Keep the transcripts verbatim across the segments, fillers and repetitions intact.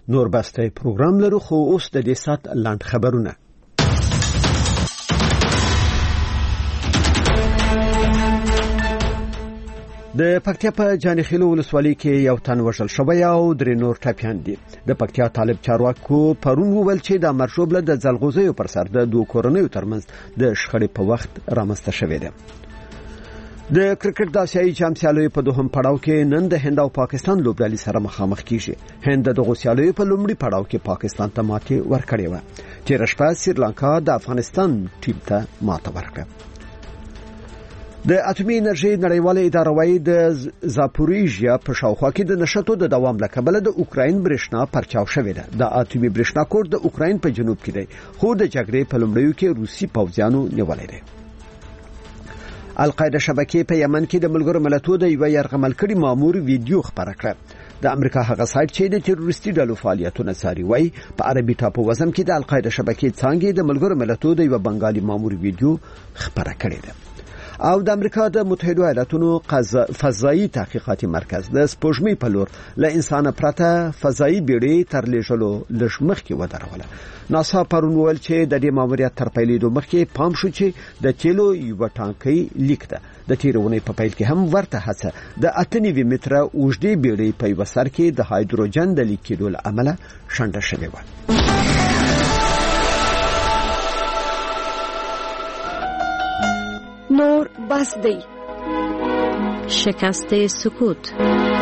نور بسته پروګرام لرو خو اوس د دې سات لاند خبرونه. د پکتیا په جانخیلو ولسوالۍ کې یو تن وژل شوی او درې نور ټپیان دي. د پکتیا طالب چارواکو پرون وویل چې د مرشوبله د ځلغوزیو پر سر د دوه کورنیو ترمنځ د شخړې په وخت رامنځته شوې ده. د کرکټ د آسیایي جام سیالیو په دوهم پړاو کې نن د هند او پاکستان لوبډلې سره مخامخ کیږي. هند د دغه سیالیو په لومړي پړاو کې پاکستان ته ماتې ورکړې و. تیر شپه سریلانکا د افغانستان ټیم ته ماته ورکړه. د اټومي انرژي نړیواله اداره وايي د زاپوریژیا په شاوخوا کې د نشټو د دوام لکبل د اوکراین برېښنا پرچاو شوې ده. د اټومي برېښنا کور د اوکراین په جنوب کې دی خو د جګړې په لومړیو کې روسي پوځیانو نیولې ده. القاعده شبکې په یمن کې د ملګرو ملتونو د یو یرغمل کړي مامور ویډیو خبره کړه. د امریکا هغه سایت چې د تروریستي ډلو فعالیتونه څاري وايي په عربي ټاپو وزم کې د القاعده شبکې څنګه د ملګرو ملتونو د یو بنگالي مامور ویډیو خبره کړې ده. او د امریکا د متحده ایالاتونو فضائي تحقیقاتي مرکز د سپوږمۍ په لور له انسان پرته فضائي بیړۍ تر لېږلو لږ مخکې ودروله. ناسا پرون ویل چې د دې ماموریت تر پیلېدو مخکې پام شو چې د تیلو یو ټانکۍ لیک ده. د تیرونې په پیل کې هم ورته هڅه د اته نوي متره اوږدې بیړۍ په یو سر کې د هایدروجن د لیک کېدو له امله شنډه شوې و. نور بس دی. شکست سکوت.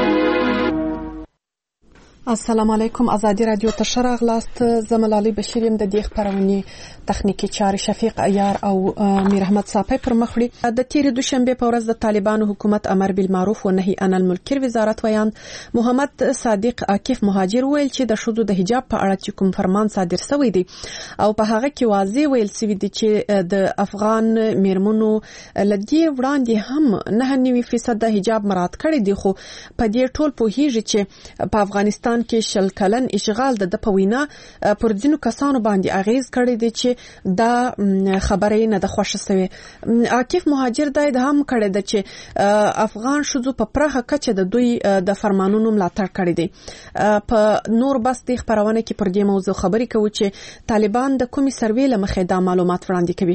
السلام علیکم. ازادي رادیو ته شرغ لاست زملالي بشیریم د دې خبرونې تخنیکی چاري شفیق عیار او میر احمد صافی پر مخړي. د تیر دوشنبه په ورځ د طالبانو حکومت امر بالمعروف و نهي عن المنکر وزارت ویان محمد صادق عاکف مهاجر ویل چې د شذو د حجاب په اړه چې کوم فرمان صادر شوی دی او په هغه کې واضح ویل شوی دی چې د افغان میرمنو لدی وړاندې هم نه نوي فیصد د حجاب مراعات کړي دي خو په دې ټول په هیڅ چې په افغانستان کې شل کلن اشغال د پوینا پر ځینو کسانو باندې اغیز کړی دی چې دا خبرې نه د خوښه سوي. عاکف مهاجر دا هم کړی دی چې افغان شذو په پرخه کچه د دوی د فرمانونو ملاتړ کړی دی. په نور بس د خبرونه کې پر دې موضوع خبرې کوي چې طالبان د کومي سروې لمخې دا معلومات وړاندې کوي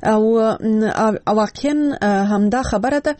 او واقعا همدا خبره ده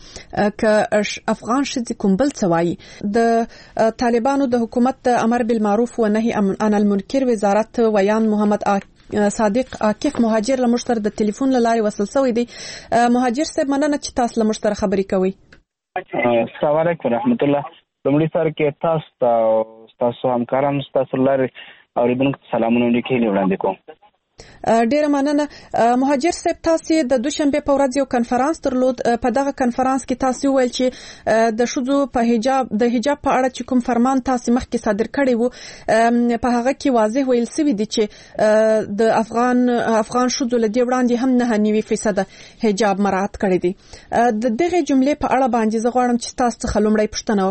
ک افغان شذ کوم بل څوای د طالبانو د حکومت امر بالمعروف و نهي عن المنکر وزارت ویان محمد صادق عاکف مهاجر له مشتر د ټلیفون لاري وصل شوی دی. مهاجر صاحب مننه چې تاسو له مشتر خبرې کوي. السلام علیکم رحمت الله. لومړی سر کې تاسو تاسو همکارانو تاسو لاري اوریدونکو سلامونه لیکلي وړاندې کوم. ډیره مننه. مهاجر صاحب تاسو د دوشنبه په ورځ یو کنفرانس درلود. په دغه کنفرانس کې تاسو ویل چې د شذو په حجاب د حجاب په اړه چې کوم فرمان تاسو مخکې صادر کړی وو په هغه کې واضح ویل شوی دی چې د افغان افغان شذو لدی وړاندې هم نه نوي فیصد حجاب مراعات کړی دی. د دغه جملې په اړه باندې زه غواړم چې تاسو څخه لومړی پوښتنه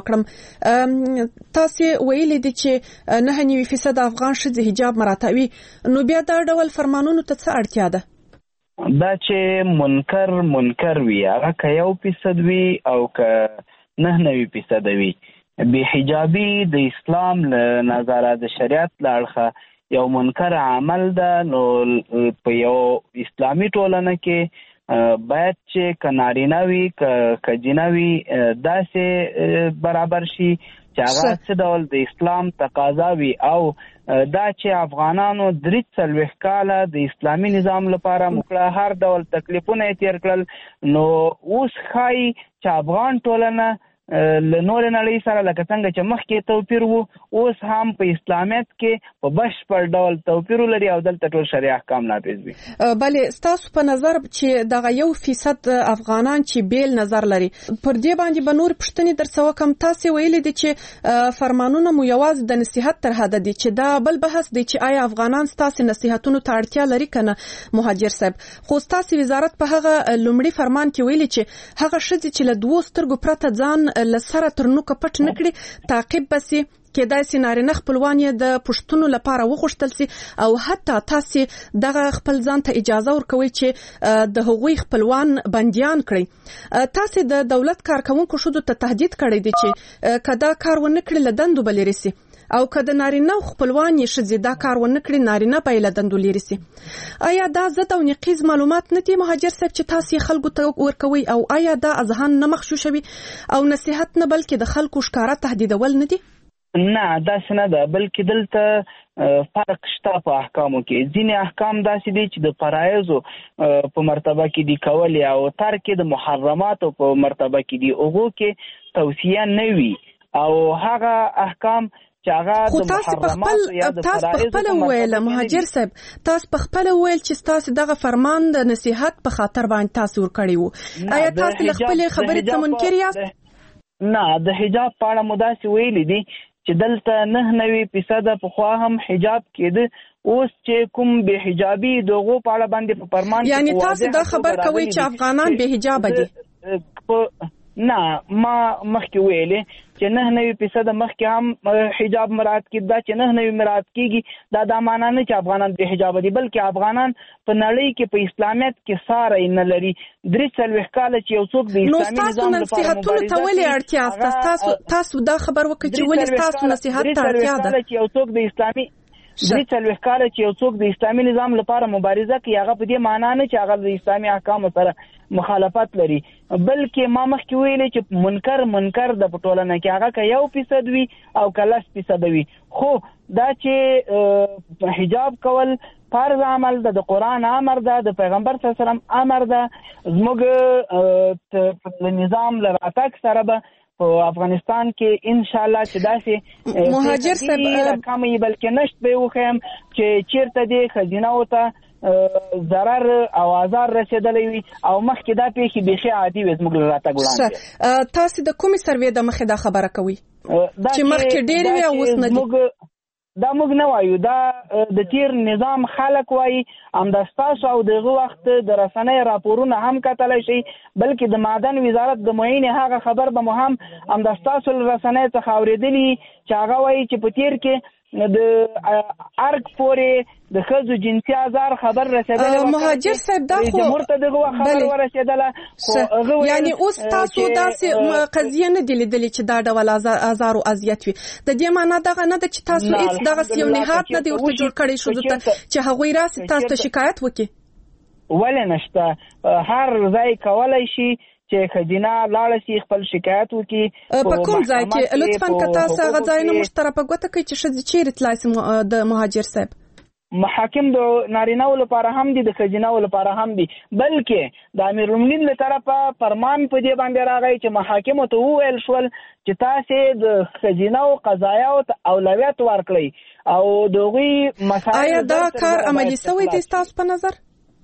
وکړم. تاسو ویل دي چې نه نوي فیصد افغان شذو حجاب مراعاتوي نو بیا دا ډول فرمانونو ته څه اړتیا ده؟ دا چې منکر منکر وي هغه که یو فیصد وي او که نه نوي فیصد وي بې حجابي د اسلام له نظره د شریعت له اړخه یو منکر عمل ده. نو په یو اسلامي ټولنه کې باید چې که نارینه وي که جنه وي داسې برابر شي چې هغه څه ډول د اسلام تقاضا وي او دا چې افغانانو درې څلوېښت کاله د اسلامي نظام لپاره مکړه هر ډول تکلیفونه یې تیر کړل. نو اوس ښایي چې افغان ټولنه له نورې نړۍ سره لکه څنګه چې مخکې توپیر وو اوس هم په اسلامیت کې په بشپړ ډول توپیر لري او دلته ټول شریعه احکام نافذ وي. بلې ستاسو په نظر چې دغه یو فیصد افغانان چې بیل نظر لري پر دې باندې به نور پوښتنې درڅ وکم. تاسو ویلي دي چې فرمانونه مو یوازې د نصیحت تر حده دي چې دا بل بحث دی چې آیا افغانان ستاسو نصیحتونو ته اړتیا لري کنه. مهاجر صاحب خو ستاسو وزارت په هغه لومړي فرمان کې ویلي چې هغه شذ چې له دوه سترګو پرته ځان لسره تر نو کپټ نکړي تعقیب بسي کېدای سي نارینه خپلوان یې د پښتونو لپاره وغوښتل سي او حتی تاسو دغه خپل ځان ته اجازه ورکوي چې د هغوی خپلوان بنديان کړي. تاسو د دولت کارکونکو شودو ته تهدید کړی دی چې کدا کار ونه کړي لدندو بلري سي. او که د نارینه خپلوان یې ښځې دا کار ونه کړي نارینه به یې له دندو لیرې سي. آیا دا ضد او نقیض معلومات نه دي مهاجر صاحب چې تاسو یې خلکو ته ورکوي او آیا دا اذهان نه مغشوشوي او نصیحت نه بلکې د خلکو ښکاره تهدیدول نه دي؟ نه داسې نه ده، بلکې دلته فرق شته په احکامو کې. ځینې احکام داسې دي چې د فرایضو په مرتبه کې دي کولې او ترک د محرماتو په مرتبه کې دي، هغو کې توصیه نه وي او هغه احکام خو تاسو په خپل تاسو په خپل ویل مهاجر صاحب تاسو په خپل ویل چې تاسو دغه فرمان د نصیحت په خاطر باندې تاسو ور کړی وو. آیا تاسو له خپل خبرې ته منکر یاست؟ نه، د حجاب په اړه مو داسې ویلي دي چې دلته نه نوي فیصده پخوا هم حجاب کېده، اوس چې کوم بې حجابي دغو په اړه باندې په فرمان یعنی تاسو دا خبر کوي چې افغانان بې حجابه دي؟ نه، ما مخکې ویلې چې نه نوي فیصده مخکې هم حجاب مراعات کېده، دا چې نه نوي مراعات کېږي دا دا معنا نه چې افغانان بې حجابه دي، بلکې افغانان په نړۍ کې په اسلامیت کې ساری نه لري. درې څلوېښت کاله چې یو څوک د اسلامي نظام لپاره نصیحتونو ته ولې اړتیا سته؟ تاسو تاسو دا خبر وکړئ چې ولې تاسو نصیحت ته اړتیا ده؟ چې یو څوک د اسلامي درې څلوېښت کاله چې یو څوک د اسلامي نظام لپاره مبارزه کوي، هغه په دې معنا نه چې هغه د اسلامي احکامو سره مخالفت لري، بلکې ما مخکې ویلې چې منکر منکر د په ټولنه کې هغه که یو فیصد وي او که لس فیصده وي. خو دا چې حجاب کول فرض عمل ده، د قرآن امر ده، د پیغمبر صلی الله علیه وسلم امر ده. زموږ په نظام له راتګ سره به په افغانستان کې ان شاء الله چې داسې مهاجر صاحب کمی بلکې نشت به وخیم چې چیرته دی خزینه ته ضرر او آزار رسیدلی وي او مخکې دا پیښې بیخي عادي وي زموږ له راتګ وړاندې. تاسو د کومې سروې د مخې دا خبره کوي چې مخکې ډېرې وي او اوس نه دي؟ دا موږ نه وایو، دا د تیر نظام خلک وایي. همدا ستاسو او دغه وخت د رسنۍ راپورونه هم کتلی شي، بلکې د معدن وزارت د معین هغه خبر به مو هم همدا ستاسو له رسنۍ څخه اورېدلي چې هغه وایي چې په تیر کې د ارګ پورې د ښځو جنسي آزار خبر رسېدلی. مهاجر صاحب دا خو جمهور ته دغه خبر ورسېدله، یعنی اوس تاسو داسې قضیه نه دي لیدلې چې دا ډول آزار او اذیت وي. د دې معنا دغه نه ده چې تاسو هیڅ دغسې یو نهاد نه دی ورته جوړ کړی ښځو ته چې هغوی راسي تاسو ته شکایت وکړي؟ ولې نشته، هر ځای کولی شي چې خدینه لاړه شي خپل شکایت وکړي. په کوم ځای کې لطفاً که تاسو هغه ځایونه موږ ته راپه کوي چې ښځې چیرې تلای شي؟ د مهاجر صاحب محاکم د نارینه‌و لپاره هم دي، د ښځینه‌و لپاره هم دي، بلکې د امیرالمؤمنین له طرفه فرمان په دې باندې راغی چې محاکمو ته وویل شول چې تاسې د ښځینه‌و قضایاو ته اولویت ورکړئ او د هغوی مسایل. آیا دا کار عملي شوی دی ستاسو په نظر؟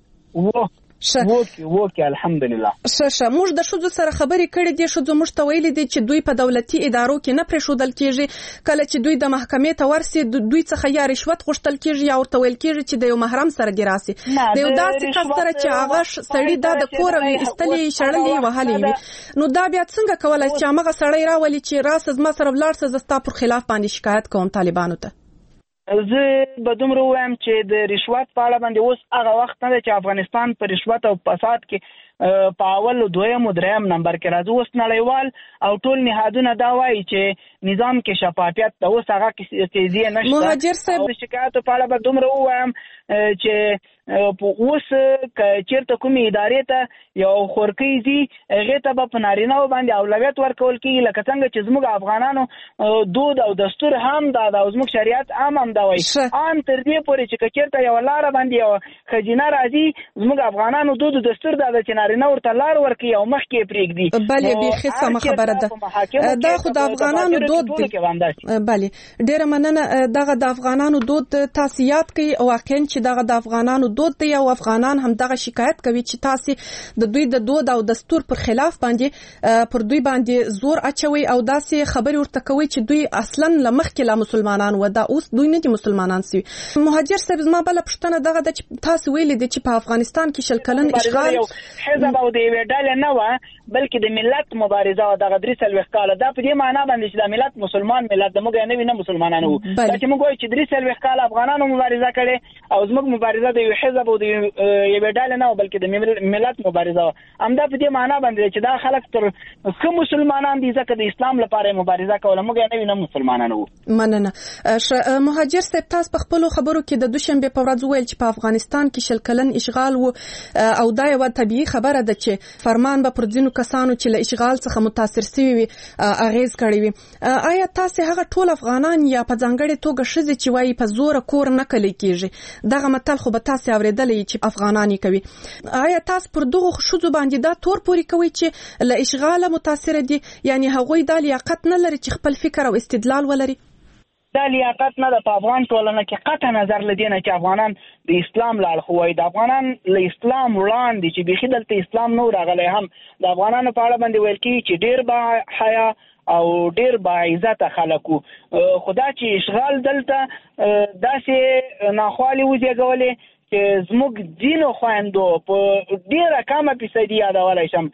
و وکي وکي الحمدلله. ښه ښه موږ د ښځو سره خبرې کړې دي، ښځو موږ ته ویلي دي چې دوی په دولتي ادارو کې نه پرېښودل کېږي، کله چې دوی د محکمې ته ورسي دوی څخه یا رشوت غوښتل کېږي یا ورته ویل کېږي چې د یو محرم سره دې راسي، د یو داسې کس سره چې هغه سړي دا د کوره وي ایستلې شړلې وهلې وي. نو دا بیا څنګه کولی چې همغه سړی راولي چې راسه زما سره ولاړ سه زه ستا پر خلاف باندې شکایت کوم طالبانو ته؟ زه به دومره ووایم چې د رشوت په اړه باندې اوس هغه وخت نه دی چې افغانستان په رشوت او فساد کې په اول دویم او دریم نمبر کې راځي. اوس نړیوال او ټول نهادونه دا وایي چې نظام کې شفافیت ده، اوس هغه قضیې نشته. مهاجر صاحب د شکایاتو په اړه به دومره ووایم چې اوس که چیرته کومې ادارې ته یو خورکۍ ځي هغې ته به په نارینهو باندې اولویت ورکول کېږي، لکه څنګه چې زموږ افغانانو دود او دستور هم دا ده او زموږ شریعت هم هم دا وایي. ان تر دې پورې چې که چیرته یوه لاره باندې یوه ښځینه راځي زموږ افغانانو دود او دستور دا ده چې نارینه ورته لار ورکوي او مخکې یې پرېږدي. بلې بیخي سمه خبره ده، دا خو د افغانانو دود دی. بلې ډېره مننه. دغه د افغانانو دود تاسو یاد کړئ، واقعا چې دغه د افغانانو دود دی او افغانان هم دغه شکایت کوي چې تاسو د دوی د دود او دستور پر خلاف باندې پر دوی باندې زور اچوي او داسې خبرې ورته کوي چې دوی اصلا لمخکې لا مسلمانان و، دا اوس دوی نه دي مسلمانان سوي. مهاجر صاحب زما بله پوښتنه دغه ده چې تاسو ویلي دي چې په افغانستان کې شل کلن اشغال حزب او د یوې ډلې نه وه بلکې د ملت مبارزه وه دغه درې څلوېښت کاله. دا په دې معنا باندې چې د ملت مسلمان ملت د موږ نه وینه مسلمانانو دا چې موږ وایو چې درې څلوېښت کال افغانانو مبارزه کړې او زموږ مبارزه د یو حزب او د یوې ډلې نه بلکې د ملت مبارزه همدا په دې معنا باندې چې دا خلک تر څو مسلمانان دي ځکه د اسلام لپاره مبارزه کوله موږ نه وینه مسلمانانو. مننه. مهاجر صاحب تاسو په خپل خبرو کې د دوشنبه په ورځ ویل چې په افغانستان کې شل کلن اشغال وو او دا یو طبيعي خبره ده چې فرمان به پر ځینو کسانو چې له اشغال څخه متاثر شوي وي اغیز کړی وي. آیا تاسو هغه ټول افغانان یا په ځانګړي توګه شذ چې وایي په زور کور نه کلی کیږي دغه متل خو به تاسو اوریدلې چې افغانان کوي آیا تاسو پر دغه شذ باندې دا تور پوری کوي چې له اشغال متاثر دي یعنی هغوی د لیاقت نه لري چې خپل فکر او استدلال ولري؟ دا لیاقت نه د افغان ټولنه کې قطع نظر لدینه چې افغانان د اسلام لاړ خو وای د افغانان له اسلام وړاندې چې بيخي دلته اسلام نو راغلی هم د افغانانو په اړه باندې ویل کی چې ډیر با حیا او ډیر با عزت خلکو خدا چې اشغال دلته داسې ناخوالي وزېګولې چې زموږ دین او خويندو په ډیره کمه فیصدي یادولای شم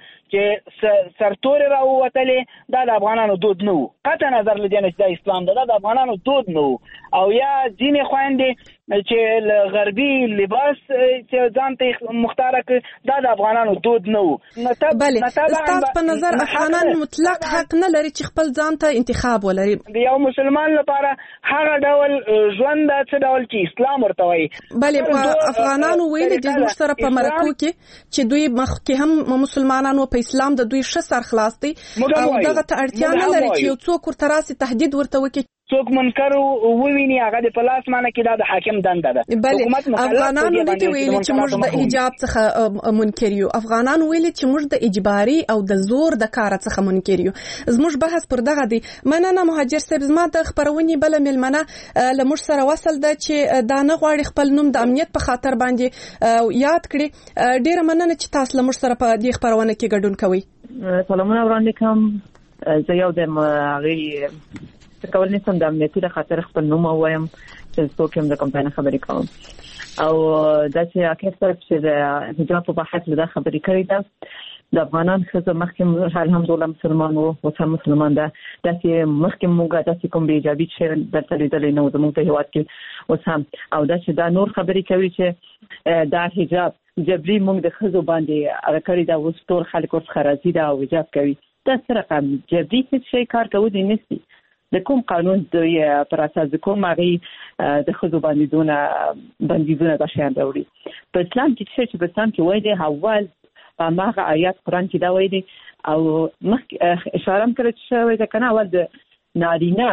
چې سرتوري راووتلې دا د افغانانو دود نه و قطع نظر لدینه چې د اسلام دا د افغانانو دود نه و او یا دین خويندې چې غربي لباس چې ځان ته مختار کړ دا د افغانانو دود نه و. بله تاسو په نظر افغانان مطلق حق نه لري چې خپل ځان ته انتخاب ولري. یو مسلمان لپاره هغه ډول ژوند څه ډول چې اسلام ورته وایي. بله افغانانو ویل د زموږ سره په مرکو کې چې دوی مخکې هم مسلمانانو په اسلام د دوی ش سر خلاص دي او دغه ته اړتیا نه لري چې یو څوک ورته راسي تهدید ورته وکړي څوک منکر وویني هغه د پلاس معنی کې دا د حاکم دنده ده. حکومت افغانانو نه دی ویلي چې موږ د حجاب څخه منکر یو افغانانو ویلي چې موږ د اجباري او د زور د کار څخه منکر یو. زموږ بحث پر دغه دی. مننه مهاجر صاحب زما د خبرونې بل ملمنه لمر سره وصل ده چې دا نه غواړي خپل نوم د امنیت په خاطر باندې یاد کړي. ډیره مننه چې تاسو لمر سره په دې خبرونه کې ګډون کوي. سلامونه وړاندې کوم. زه یو د هغه کول نسم د امنیتي د خاطر خپل نوم وایم چې څوک هم د کمپاین خبرې کوم او دا چې اکثر چې د حجاب په بحث له خبرې کړې ده د افغانان څخه مخکې الحمدلله مسلمان وو او هم مسلمان ده د چې مخکې موږ د کوم بي ایجابي چې د تللیدل نه زموږ په هیواد کې او هم او دا چې دا نور خبرې کوي چې دا حجاب جبري موږ د خزو باندې هغه کړی دا اوس ټول خلک ورڅ خراجي دا حجاب کوي دا سره کوم جبري څه کار کوي د نسي د کوم قانون د پر اساس د کوم مغي د خزو بندیدونه بندیدونه د شان راوړي په اسلام کې چې په اسلام کې وایي د حوال په ماغه آیات قرآن کې دا وایي دي او مخ اشاره کړې چې وایي دا کنه اول د نارینه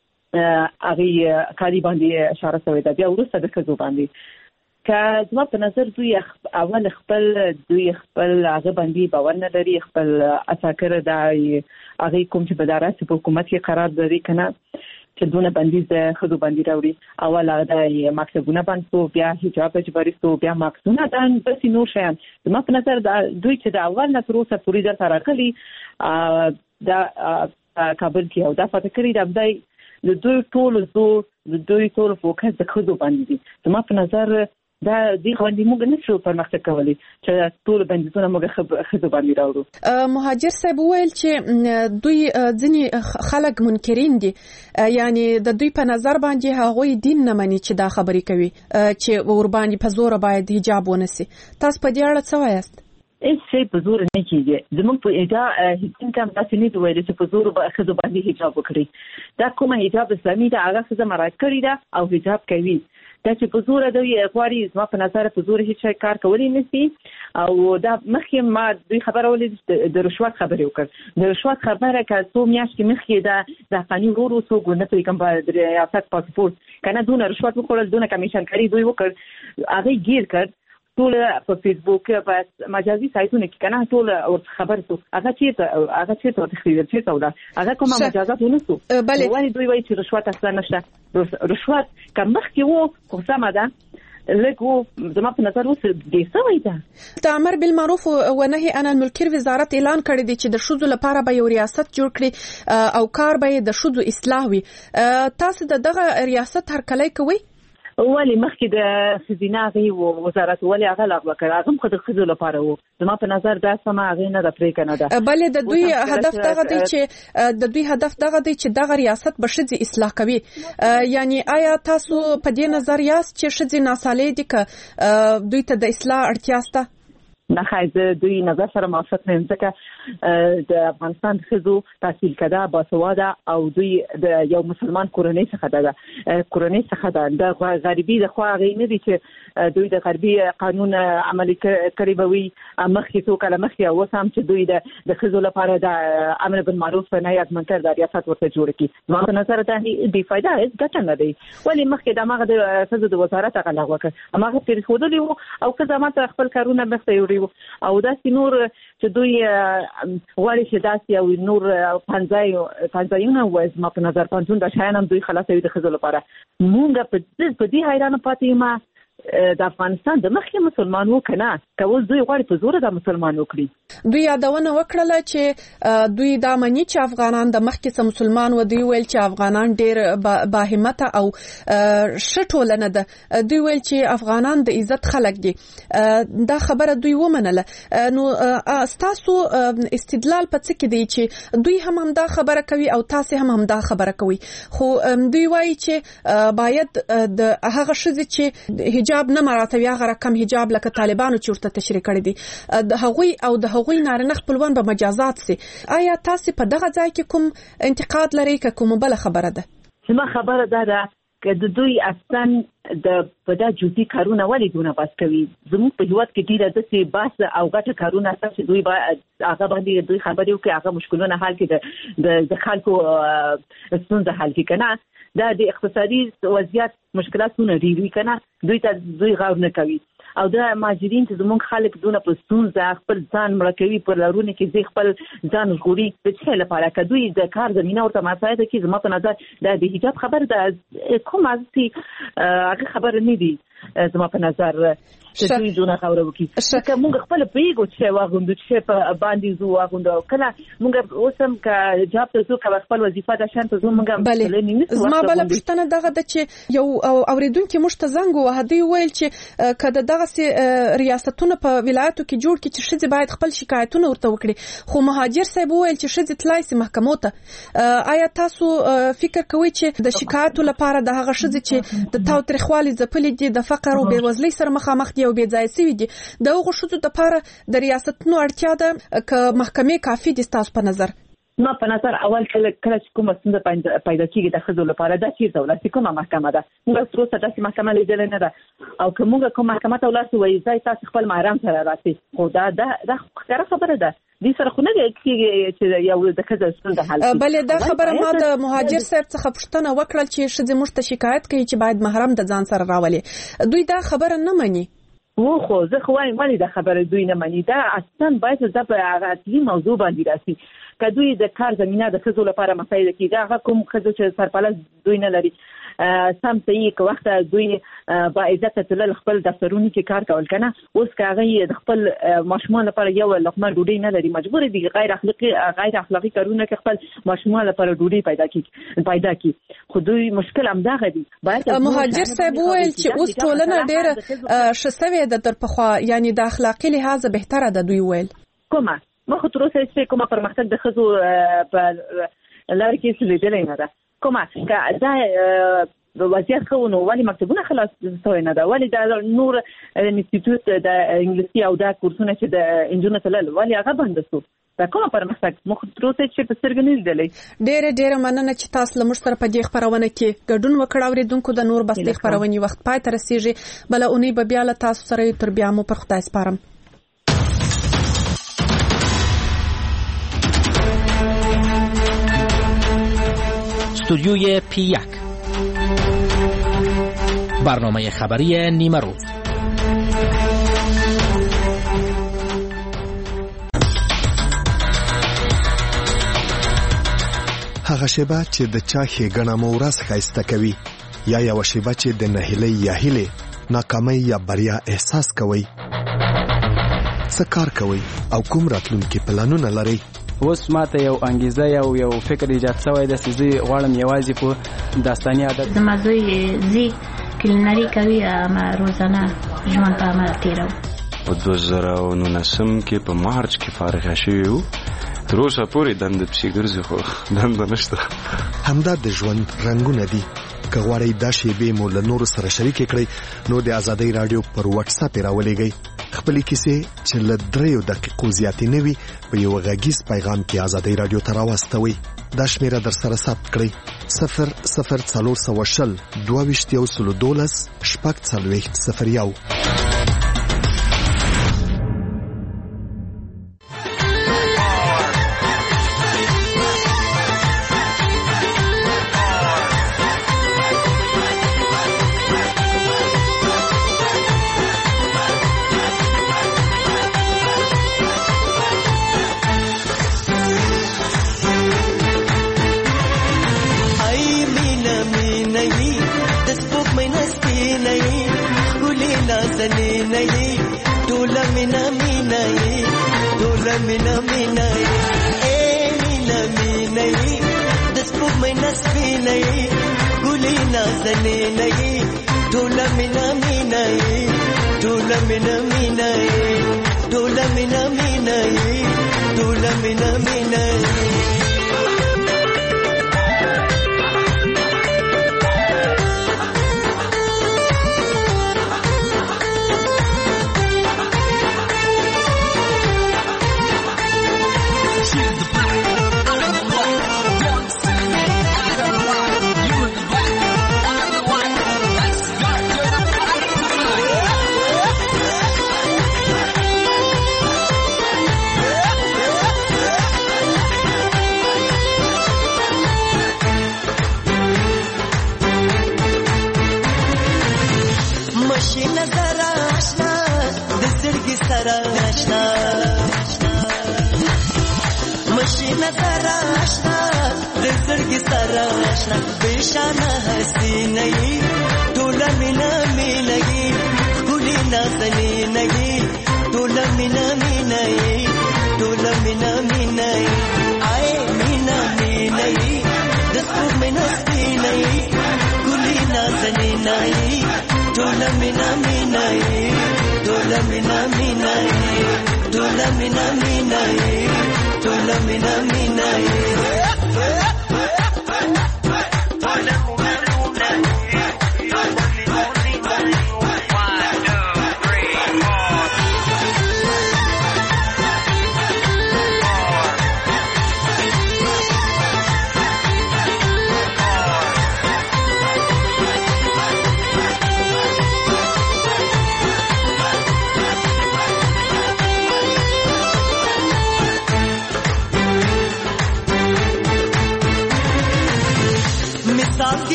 هغه کاری باندې اشاره شوی دا بیا ورسته د خزو باندې که زما په نظر دوی اول خپل دوی خپل هغه باندې باور نه لري خپل اساکر د هغه کوم چې بدارات په حکومت کې قرار لري کنه چې دونه باندې د خدو باندې راوړي اول هغه د مکتبونه باندې بیا حجاب اجباري سو بیا مکتبونه د بس نور شیان زما په نظر دوی چې د اول نه تر اوسه پوری در راغلي دا کابل کې او دا فکرې د ابدای د دوی ټول زو د دوی ټول فوکس د خدو باندې دي زما په نظر دا دی غوندي موږ نه شو پرمختګ کولی چې ټول بندیزونه موږ خدو باندې راوړو. مهاجر صاحب ویل چې دوی ځینی خلک منکرین دي یعنی د دوی په نظر باندې هغه دین نه مني چې دا خبرې کوي چې ور باندې په زور باید حجاب ونسي. تاسو په دې اړه څه وایاست؟ هیڅ شی په زور نه کیږي زموږ په ادا هیڅ کوم تاسو نه دوی چې په زور به خدو باندې حجاب وکړي دا کومه حجاب اسلامي دا هغه څه مراد کړی دا او حجاب کوي دا چې په زور دوی غواړي زما په نظر په زور هیڅ کار کولی نشي او دا مخکې ما دوی خبره ولې د رشوت خبرې وکړ د رشوت خبره که څو میاشتې مخکې دا د قانون ورو څو ګونه په کوم په ریاست پاسپورت کنه دونه رشوت وکړل دونه کمیشن کاری دوی وکړ هغه گیر کړ ټول په فیسبوک په مجازي سایتونو کې کنه ټول خبر سو هغه چې هغه چې ته تخیل چې تا ولا هغه کومه مجازات ونسو ولی دوی وایي چې رشوت اصلا نشته رشوت کوم مخکې وو خو سم ده لکه زما په نظر اوس دې سوي ده د امر بالمعروف و نهي عن المنکر وزارت اعلان کړی دی چې د شذو لپاره به یو ریاست جوړ کړي او کار به د شذو اصلاح وي. تاسو د دغه ریاست هرکلی کوي؟ ولی مخکې د خزینه غي وزارت ولی هغه لغوه کړ هغه خو د خزو لپاره وو زما په نظر دا سم هغه نه د پریک نه ده بلې د دوی هدف دغه دی چې د دوی هدف دغه دی چې دغه ریاست به شذ اصلاح کوي یعنی آیا تاسو په دې نظر یاست چې شذ ناسالې دي ک دوی ته د اصلاح اړتیا شته نه خایزه دوی نظر سره موافق نه ځکه د افغانستان خزو تحصیل کده باسواده او دوی د یو مسلمان کورنۍ څخه ده کورنۍ څخه ده د غربي د خو غي نه دي چې دوی د غربي قانون عملي کړی به وي مخکې څو کله مخکې او سم چې دوی د د خزو لپاره د امر بالمعروف و نهي عن المنکر د ریاست ورته جوړ کړي ما په نظر ته دی فائدہ هیڅ ګټه نه دی ولی مخکې د ماغه د خزو د وزارت هغه لغوه کړ هغه پیر خودلی او که زمات خپل کارونه مخته یوري او دا نور چې دوی غواړي چې داسې او نور پنځای پنځایونه وایي ما په نظر پنځون د شاینم دوی خلاصوي د خزو لپاره مونږ په دې په دې حیرانه پاتې ما د افغانستان د مخکې مسلمان وو کنه کول دوی غواړي په زور د مسلمان وکړي دوی یادونه وکړه چې دوی دا مانی چې افغانان د مخکې سم مسلمان و دوی ویل چې افغانان ډیر باهمته او شټولنه ده دوی ویل چې افغانان د عزت خلک دي دا خبره دوی ومنله نو تاسو استدلال په څه کې دی چې دوی هم هم دا خبره کوي او تاسو هم هم دا خبره کوي خو دوی وایي چې باید د هغه شذ چې حجاب نه مراتب یا غره کم حجاب لکه طالبانو چورته تشریح کړی دي د هغوی او د هغوی نارینه خپلوان به مجازات سي آیا تاسو په دغه ځای کې کوم انتقاد لرئ که کوم بل خبره ده زما خبره ده ده که د دوی اصلا د پدا جوتي کارونه ولې دونه باس کوي زموږ په هیواد کې ډیره د سي باس او غټه کارونه چې دوی با هغه باندې دوی خبرې وکړي هغه مشکلونه حل کړي د خلکو ستونزې حل کړي کنه دا د اقتصادي وضعیت مشکلاتونه ډیری کنه دوی ته دوی غور نه کوي او دا ماجرین چې زموږ خلک دونه په ستونزه خپل ځان مړ کوي پر لارونه کې ځي خپل ځان ژغوري د څه لپاره که دوی د کار زمينه ورته مساعده کوي زما په نظر د حجاب خبر د کوم ازتي هغه خبر نه دي زما په نظر چې دوی دونه غور وکړي که موږ خپل پیګو چې واغوندو چې په باندې زو واغوندو کله موږ اوسم که جواب ته زو که خپل وظیفه د شان ته زو موږ زما بل پښتنه دغه د چې یو اوریدونکو مشته زنګ وهدي ویل چې کله دغه سي ریاستونه په ولایتو کې جوړ کړي چې شذ باید خپل شکایتونه ورته وکړي خو مهاجر صاحب ویل چې شذ تلای سي محکمو ته آیا تاسو فکر کوئ چې د شکایتو لپاره د هغه شذ چې د تاوتریخوالي ځپلې دي د فقر او بیوزلۍ سره مخامخ دي او بې ځای سوي دي د هغو شذو لپاره د ریاستونو اړتیا ده که محکمې کافي دي تاسو په نظر ما په نظر اول کله کله چې کومه ستونزه پیدا کیږي د خزو لپاره دا چې دولت کومه محکمه ده موږ تر اوسه داسې محکمه لیدل نه ده او که موږ کومه محکمه ته ولاسو وایي ځای تاسو خپل محرم سره راسي خو دا دا ښکاره خبره ده دې سره خو نه کېږي چې یو د خزو ستونزه حل شي بلې دا خبره ما د مهاجر صاحب څخه پوښتنه وکړه چې شذ موږ ته شکایت کوي چې باید محرم د ځان سره راولي دوی دا خبره نه مني و خو زه خو وایم ولی دا خبره دوی نه مني دا اصلا باید زه په هغه اصلي موضوع باندې راسي که دوی د کار زمينه د خزو لپاره مساعده کیږي هغه کوم خزو چې سرپرست دوی نه لري سم صحیح که وخت دوی با عزت تل خپل دفترونو کې کار کول کنه اوس کاغه د خپل ماشومان لپاره یو لقمه ډوډۍ نه لري مجبور دي غیر اخلاقی غیر اخلاقی کارونه کې خپل ماشومان لپاره ډوډۍ پیدا کی پیدا کی خو دوی مشکل همدغه دي باید مهاجر صاحب ویل چې اوس ټولنه ډېر شسوي د تر پخوا یعنی د اخلاقی لحاظ بهتره ده دوی ویل کومه مخ تر اوسه چې کومه پرمختګ د خزو په لار کې څه لیدلې نه ده کومه که دا وضعیت خو نو ولی مکتبونه خلاص شوی نه ده ولی دا نور انسټیټیوټ د انګلیسي او دا کورسونه چې د انجونو تلل ولی هغه بند شو دا کومه پرمختګ مخ تر اوسه چې په سترګې نه لیدلې ډېر ډېر مننه چې تاسو لمر سره په دې خبرونه کې ګډون وکړ اوریدونکو د نور بسلې خبرونه وخت پای ته رسیږي بل اونۍ به بیا له تاسو سره تر بیا مو پر خدای سپارم استودیوی پی یک برنامه خبری نیمه روز هغه شیبه چې د چا ښېګڼه مو ورځ ښایسته کوي یا یوه شیبه چې د نهیلۍ یا هیلې ناکامۍ یا بریا احساس کوئ څه کار کوئ او کوم راتلونکي پلانونه لرئ اوس ماته یو انګیزه یو یو فکر ایجاد شوی د سې زه غواړم یوازې په داستاني عادت زما زوی زی کلینري کوي ما روزانه ژوند په عمل تیرو. په دوه زره او نولسم کې په مارچ کې فارغ شوی وو. تر اوسه پورې دنده پسې ګرځي خو دنده نشته. همدا د ژوند رنګونه دي. که غواړئ دا شیبې مو له نورو سره شریکې کړئ نو د آزادۍ راډیو پر واتس اپ راولېږئ. خپلې کیسې چې له دریو دقیقو زیاتې نه وي په یو غږیز پیغام کې آزادۍ راډیو ته راواستوئ. دا شمیره در سره ثبت کړئ: صفر صفر څلور سوه شل دوه ویشت یو سلو دولس شپږ څلوېښت صفر یو.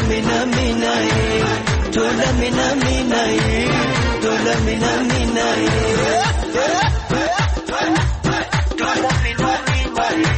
mina mina tola mina mina tola mina mina tola mina mina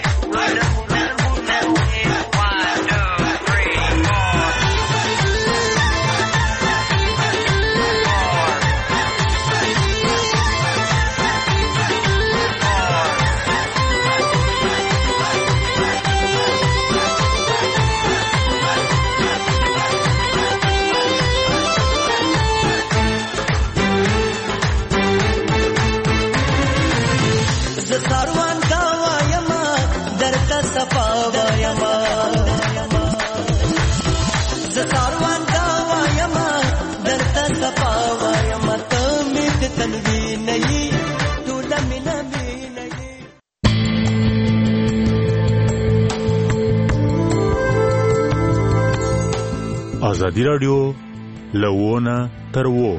ازادي راډیو لوونه تر وو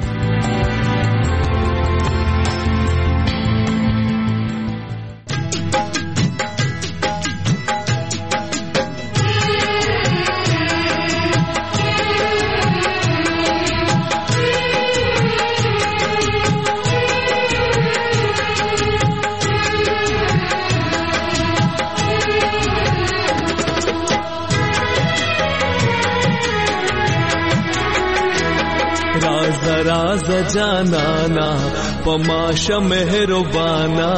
राज जानाना पमाशा मेहरबाना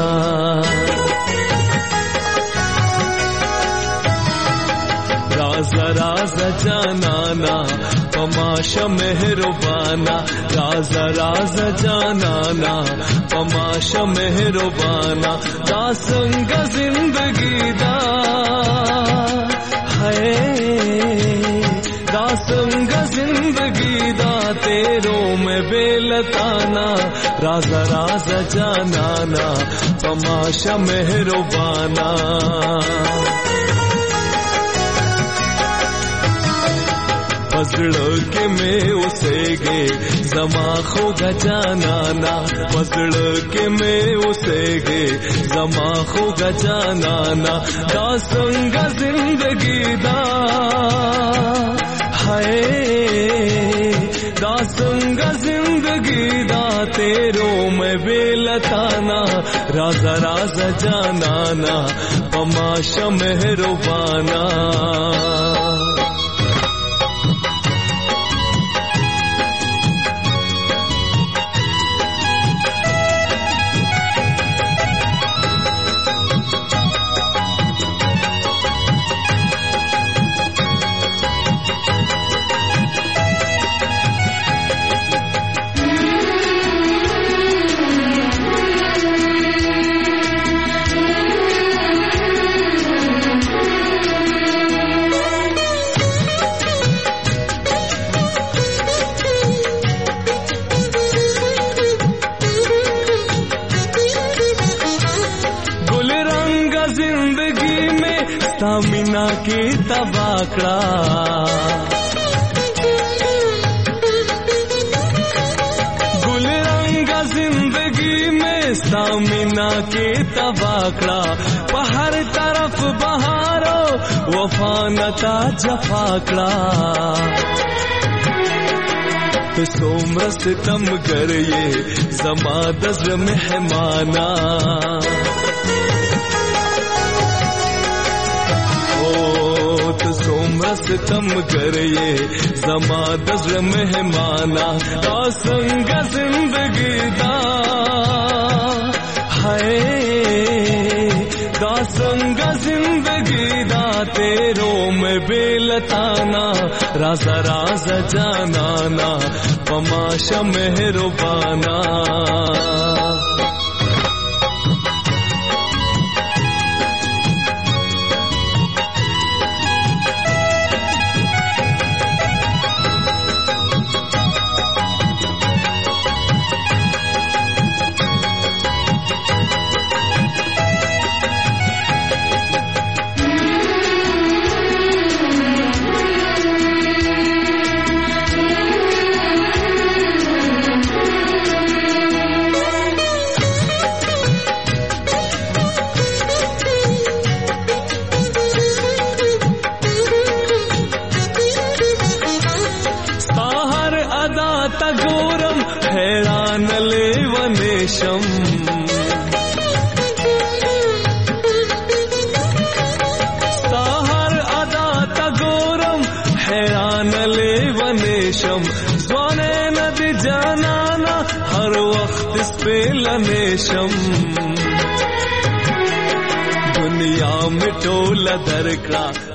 राज राज जानाना पमाशा मेहरबाना राज राज जानाना पमाशा मेहरबाना दासंग जिंदगी दा है दासंग जिंदगी दा तेरो में बेलताना राजा राजा जानाना तमाशा मेहरबाना पसड़ के मैं उसे गे जमा खोगा जानाना पसड़ के मैं उसे गे जमा खोगा जानाना दासंग जिंदगी दा है दासंग जिंदगी दा तेरो में बेलताना राजा राजा जानाना तमाशा मेहरबाना मीना की तबाकड़ा गुल रंगा जिंदगी में सामिना की तबाकड़ा पहर तरफ बहारो वफानता जफाकड़ा तो सोमरस तम कर ये जमादज मेहमाना तो सोमरस तम कर ये जमादज मेहमाना दासंग जिंदगी दा है दासंग जिंदगी दा तेरो में बेलताना राजा राजा जानाना तमाशा मेहरबाना नेशम साहर अदा तगोरम हैरान ले वनेशम स्वाने नदी जानाना हर वक्त इस पे लनेशम दुनिया में टोला दरकड़ा